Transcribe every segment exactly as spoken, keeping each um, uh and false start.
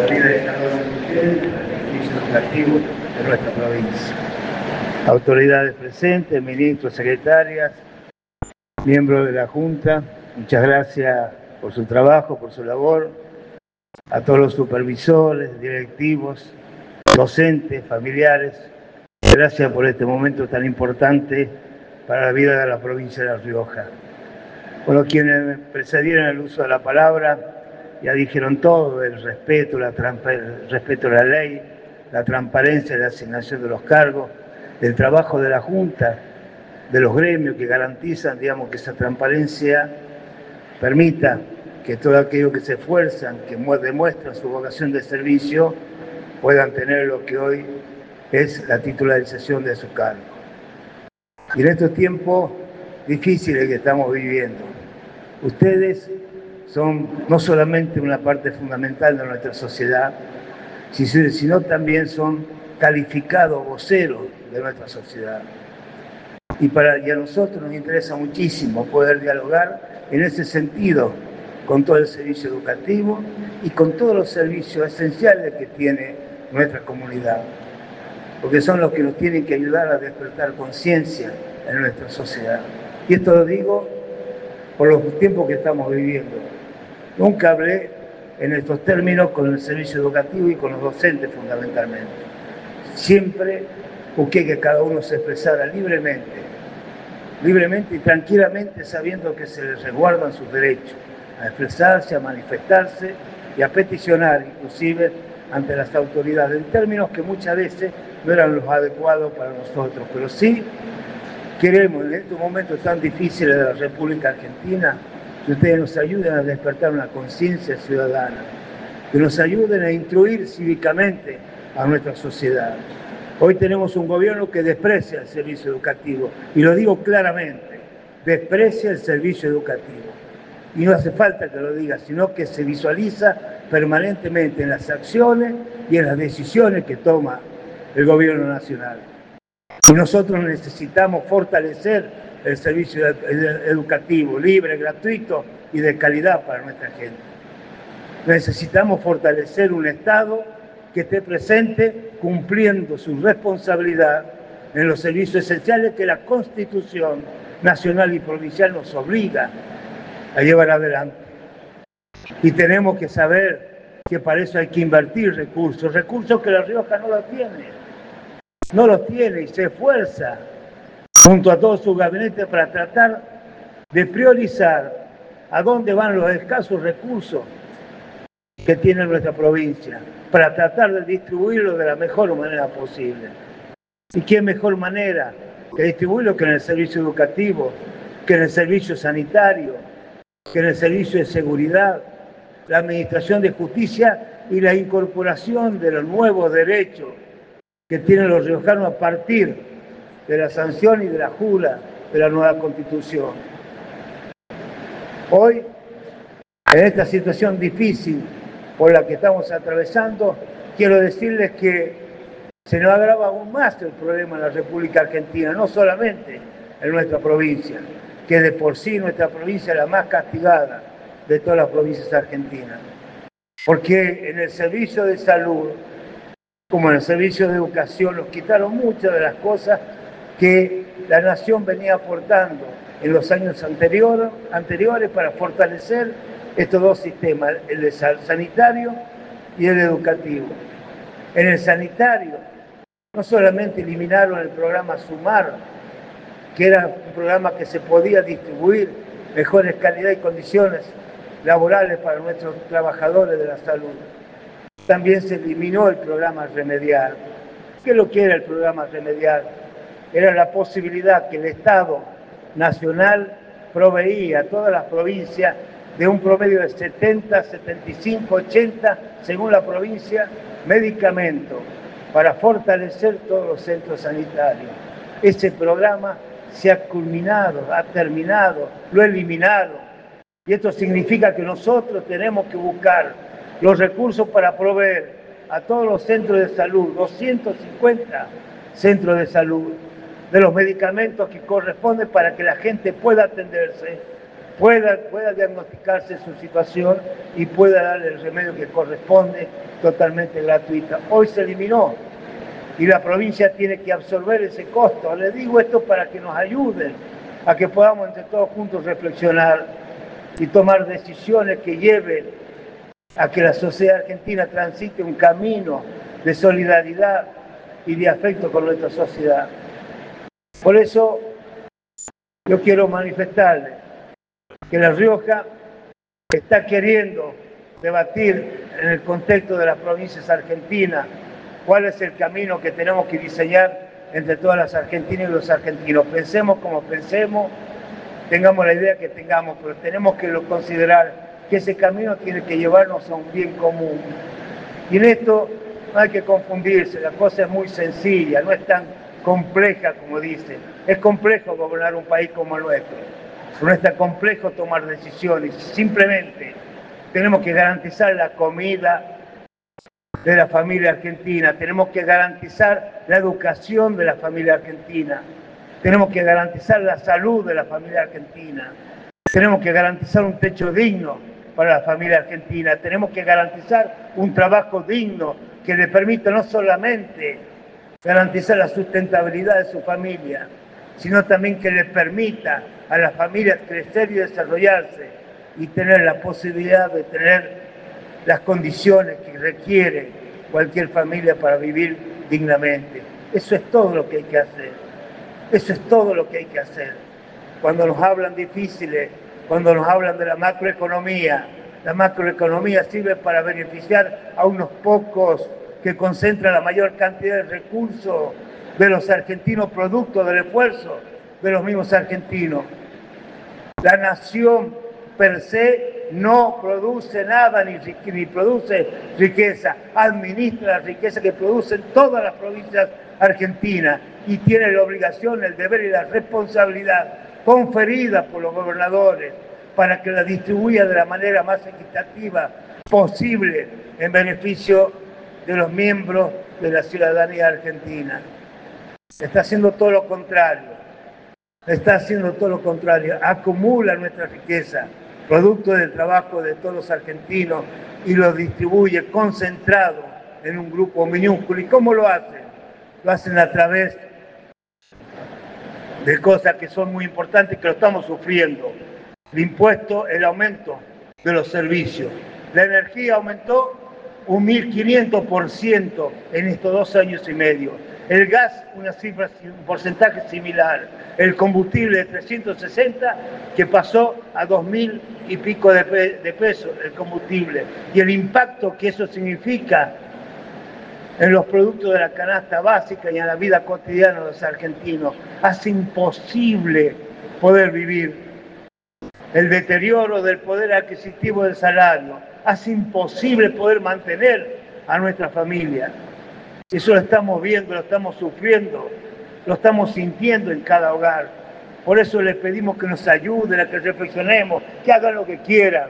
la vida de cada uno de ustedes, el servicio educativo de nuestra provincia. Autoridades presentes, ministros, secretarias, miembros de la Junta, muchas gracias por su trabajo, por su labor. A todos los supervisores, directivos, docentes, familiares, gracias por este momento tan importante para la vida de la provincia de La Rioja. Bueno, quienes me precedieron el uso de la palabra ya dijeron todo, el respeto, la el respeto a la ley, la transparencia de la asignación de los cargos, el trabajo de la Junta, de los gremios que garantizan, digamos, que esa transparencia permita que todos aquellos que se esfuerzan, que demuestran su vocación de servicio, puedan tener lo que hoy es la titularización de su cargo. Y en estos tiempos difíciles que estamos viviendo, ustedes son no solamente una parte fundamental de nuestra sociedad, sino también son calificados voceros de nuestra sociedad. Y, para, y a nosotros nos interesa muchísimo poder dialogar en ese sentido con todo el servicio educativo y con todos los servicios esenciales que tiene nuestra comunidad, porque son los que nos tienen que ayudar a despertar conciencia en nuestra sociedad. Y esto lo digo por los tiempos que estamos viviendo. Nunca hablé en estos términos con el servicio educativo y con los docentes fundamentalmente. Siempre busqué que cada uno se expresara libremente, libremente y tranquilamente, sabiendo que se les resguardan sus derechos a expresarse, a manifestarse y a peticionar inclusive ante las autoridades, en términos que muchas veces no eran los adecuados para nosotros, pero sí queremos en estos momentos tan difíciles de la República Argentina que ustedes nos ayuden a despertar una conciencia ciudadana, que nos ayuden a instruir cívicamente a nuestra sociedad. Hoy tenemos un gobierno que desprecia el servicio educativo, y lo digo claramente, desprecia el servicio educativo. Y no hace falta que lo diga, sino que se visualiza permanentemente en las acciones y en las decisiones que toma el gobierno nacional. Y nosotros necesitamos fortalecer el servicio educativo libre, gratuito y de calidad para nuestra gente. Necesitamos fortalecer un Estado que esté presente cumpliendo su responsabilidad en los servicios esenciales que la Constitución nacional y provincial nos obliga a llevar adelante. Y tenemos que saber que para eso hay que invertir recursos, recursos que La Rioja no los tiene, no los tiene y se esfuerza junto a todo su gabinete para tratar de priorizar a dónde van los escasos recursos que tiene nuestra provincia, para tratar de distribuirlo de la mejor manera posible. ¿Y qué mejor manera que distribuirlo que en el servicio educativo, que en el servicio sanitario, que en el servicio de seguridad, la administración de justicia y la incorporación de los nuevos derechos que tienen los riojanos a partir de la sanción y de la jura de la nueva Constitución? Hoy, en esta situación difícil por la que estamos atravesando, quiero decirles que se nos agrava aún más el problema en la República Argentina, no solamente en nuestra provincia, que de por sí nuestra provincia es la más castigada de todas las provincias argentinas. Porque en el servicio de salud, como en el servicio de educación, nos quitaron muchas de las cosas que la nación venía aportando en los años anteriores, anteriores para fortalecer estos dos sistemas, el sanitario y el educativo. En el sanitario, no solamente eliminaron el programa Sumar, que era un programa que se podía distribuir mejores calidad y condiciones laborales para nuestros trabajadores de la salud. También se eliminó el programa Remediar. ¿Qué es lo que era el programa Remediar? Era la posibilidad que el Estado Nacional proveía a todas las provincias de un promedio de setenta, setenta y cinco, ochenta, según la provincia, medicamentos para fortalecer todos los centros sanitarios. Ese programa se ha culminado, ha terminado, lo eliminaron. Y esto significa que nosotros tenemos que buscar los recursos para proveer a todos los centros de salud, doscientos cincuenta centros de salud, de los medicamentos que corresponden para que la gente pueda atenderse pueda, pueda diagnosticarse su situación y pueda darle el remedio que corresponde totalmente gratuita. Hoy se eliminó y la provincia tiene que absorber ese costo. Les digo esto para que nos ayuden a que podamos entre todos juntos reflexionar y tomar decisiones que lleven a que la sociedad argentina transite un camino de solidaridad y de afecto con nuestra sociedad. Por eso yo quiero manifestarles que La Rioja está queriendo debatir en el contexto de las provincias argentinas cuál es el camino que tenemos que diseñar entre todas las argentinas y los argentinos. Pensemos como pensemos, tengamos la idea que tengamos, pero tenemos que considerar que ese camino tiene que llevarnos a un bien común. Y en esto no hay que confundirse, la cosa es muy sencilla, no es tan compleja como dicen. Es complejo gobernar un país como el nuestro, no es tan complejo tomar decisiones, simplemente tenemos que garantizar la comida de la familia argentina, tenemos que garantizar la educación de la familia argentina, tenemos que garantizar la salud de la familia argentina, tenemos que garantizar un techo digno para la familia argentina, tenemos que garantizar un trabajo digno que le permita no solamente garantizar la sustentabilidad de su familia, sino también que le permita a las familias crecer y desarrollarse y tener la posibilidad de tener las condiciones que requiere cualquier familia para vivir dignamente. Eso es todo lo que hay que hacer. Eso es todo lo que hay que hacer. Cuando nos hablan difíciles, cuando nos hablan de la macroeconomía, la macroeconomía sirve para beneficiar a unos pocos que concentran la mayor cantidad de recursos de los argentinos, producto del esfuerzo de los mismos argentinos. La nación per se no produce nada ni, ni produce riqueza, administra la riqueza que producen todas las provincias argentinas y tiene la obligación, el deber y la responsabilidad conferida por los gobernadores para que la distribuya de la manera más equitativa posible en beneficio de los miembros de la ciudadanía argentina. Está haciendo todo lo contrario, está haciendo todo lo contrario, acumula nuestra riqueza, producto del trabajo de todos los argentinos, y lo distribuye concentrado en un grupo minúsculo. ¿Y cómo lo hacen? Lo hacen a través de cosas que son muy importantes, que lo estamos sufriendo. El impuesto, el aumento de los servicios. La energía aumentó un mil quinientos por ciento en estos dos años y medio. El gas, una cifra, un porcentaje similar. El combustible de trescientos sesenta, que pasó a dos mil y pico de, pe de pesos el combustible. Y el impacto que eso significa en los productos de la canasta básica y en la vida cotidiana de los argentinos. Hace imposible poder vivir. El deterioro del poder adquisitivo del salario hace imposible poder mantener a nuestra familia. Eso lo estamos viendo, lo estamos sufriendo, lo estamos sintiendo en cada hogar. Por eso les pedimos que nos ayuden, a que reflexionemos, que hagan lo que quieran,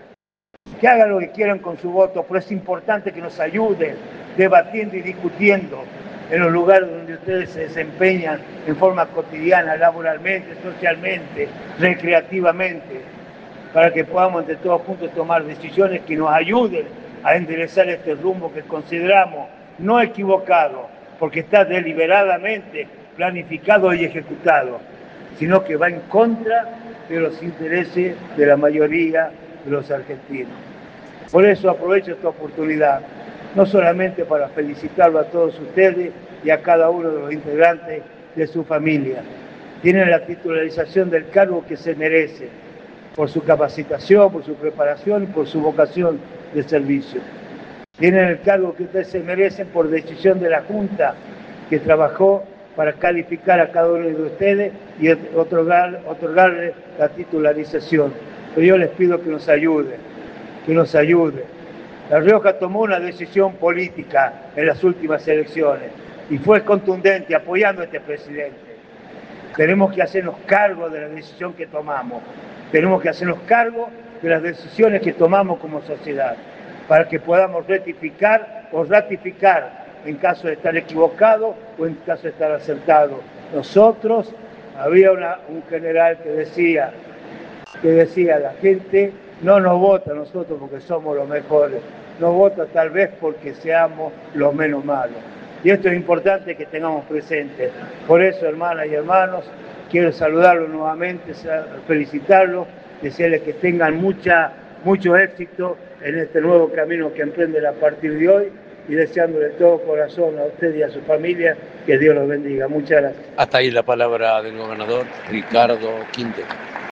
que hagan lo que quieran con su voto, pero es importante que nos ayuden debatiendo y discutiendo en los lugares donde ustedes se desempeñan en forma cotidiana, laboralmente, socialmente, recreativamente, para que podamos entre todos juntos tomar decisiones que nos ayuden a enderezar este rumbo que consideramos no equivocado, porque está deliberadamente planificado y ejecutado, sino que va en contra de los intereses de la mayoría de los argentinos. Por eso aprovecho esta oportunidad, no solamente para felicitarlo a todos ustedes y a cada uno de los integrantes de su familia. Tienen la titularización del cargo que se merece, por su capacitación, por su preparación y por su vocación de servicio. Tienen el cargo que ustedes se merecen por decisión de la Junta, que trabajó para calificar a cada uno de ustedes y otorgar, otorgarle la titularización. Pero yo les pido que nos ayuden, que nos ayuden. La Rioja tomó una decisión política en las últimas elecciones y fue contundente apoyando a este presidente. Tenemos que hacernos cargo de la decisión que tomamos. Tenemos que hacernos cargo de las decisiones que tomamos como sociedad, para que podamos rectificar o ratificar en caso de estar equivocado o en caso de estar acertado. Nosotros, había una, un general que decía, que decía, la gente no nos vota a nosotros porque somos los mejores, nos vota tal vez porque seamos los menos malos. Y esto es importante que tengamos presente. Por eso, hermanas y hermanos, quiero saludarlos nuevamente, felicitarlos, desearles que tengan mucha, mucho éxito en este nuevo camino que emprenden a partir de hoy y deseándole de todo corazón a usted y a su familia que Dios los bendiga. Muchas gracias. Hasta ahí la palabra del gobernador Ricardo Quintero.